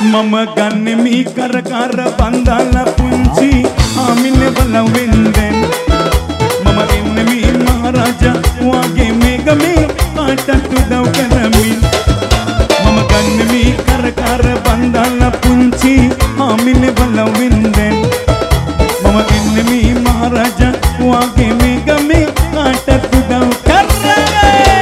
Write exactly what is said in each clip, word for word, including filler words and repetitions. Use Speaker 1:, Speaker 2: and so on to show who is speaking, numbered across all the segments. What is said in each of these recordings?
Speaker 1: මම ගන්නෙ මී කර කර බන්දාලා පුංචි ආමිනේ බලවෙන්දෙන් මම එන්නේ මී මහරජා වගේ මේක මේ කාටත් උදව් කරමින් මම ගන්නෙ මී කර කර බන්දාලා පුංචි ආමිනේ බලවෙන්දෙන් මම එන්නේ මී මහරජා වගේ මේක මේ කාටත් උදව් කරමින්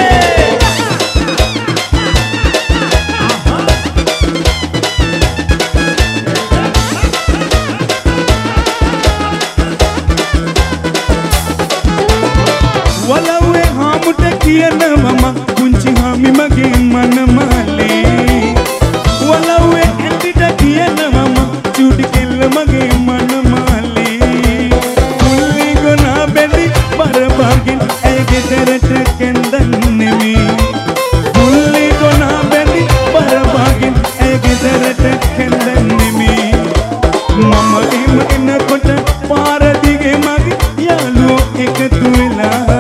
Speaker 1: වලව්වේ හාමුට කියනවා පුංචි හාමි මගේ මනමාලේ වලව්වේ ඇන්ටිට කියනවා චූටි කෙල්ල මගේ මනමාලේ මුල්ලි ගොනා බැලි බරපගින් ඇය ගෙදරට කැන්දන්නේ මේ මුල්ලි ගොනා බැලි බරපගින් ඇය ගෙදරට කැන්දන්නේ මේ මම එම එනකොට පාර දිගේ මගේ යාළුවෝ එකතු වෙලා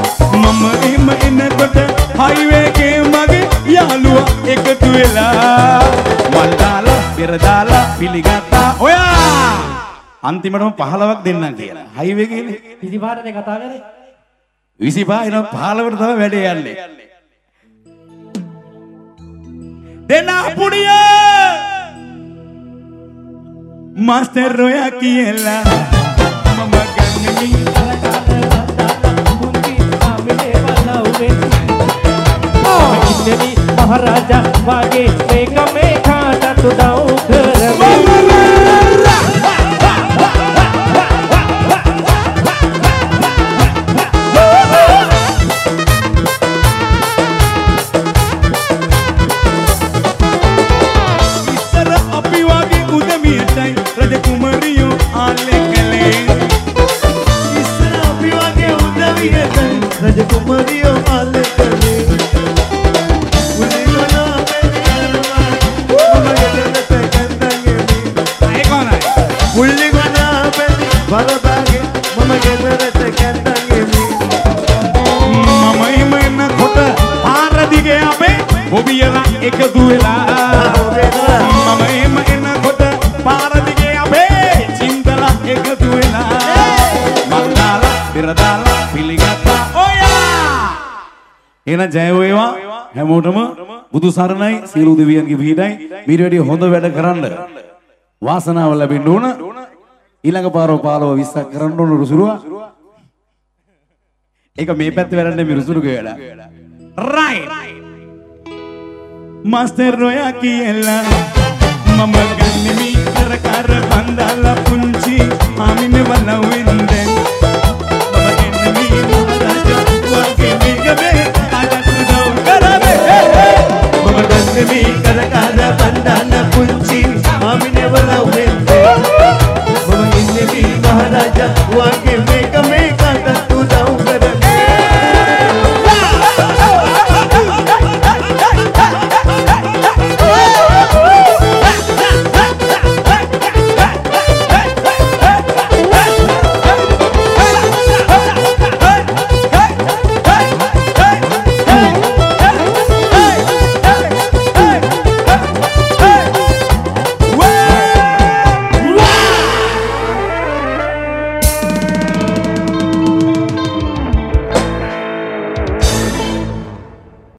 Speaker 1: हाईवे के मगे यालुआ एकटु वेला मල් දාලා පෙර දාලා පිළිගත්තා ඔයා අන්තිමටම පහළොවක් දෙන්නම් කියලා හයිවේ ගිහනේ විසිපහටනේ කතා කරේ විසිපහ එන පහළොවට තමයි වැඩේ යන්නේ දෙන්න පුඩිය මාස්ටර් ඔයා කියලා මම गन्ने महाराजा वागे मेघ में खाटा तुदाऊ राजकुमारियों आले कले Mobiela ekatu වෙලා මම එම එනකොට පාර දිගේ අපේ චින්තලා එකතු වෙලා මල් දාලා පෙර දාලා පිළිගත්තා ඔයා එන ජය වේවා හැමෝටම බුදු සරණයි සියලු දෙවියන්ගේ පිහිටයි මීට වැඩි හොඳ වැඩ කරන්න වාසනාව ලැබෙන්න ඕන ඊළඟ පාරව පාලව විස්සක් කරන්න ඕන රුසුරුවා ඒක මේ පැත්තේ වැඩන්නේ මේ රුසුරුගේ වැඩ රයිට් मास्टर रोया की एला मम गन्ने मी कर कर बंदाला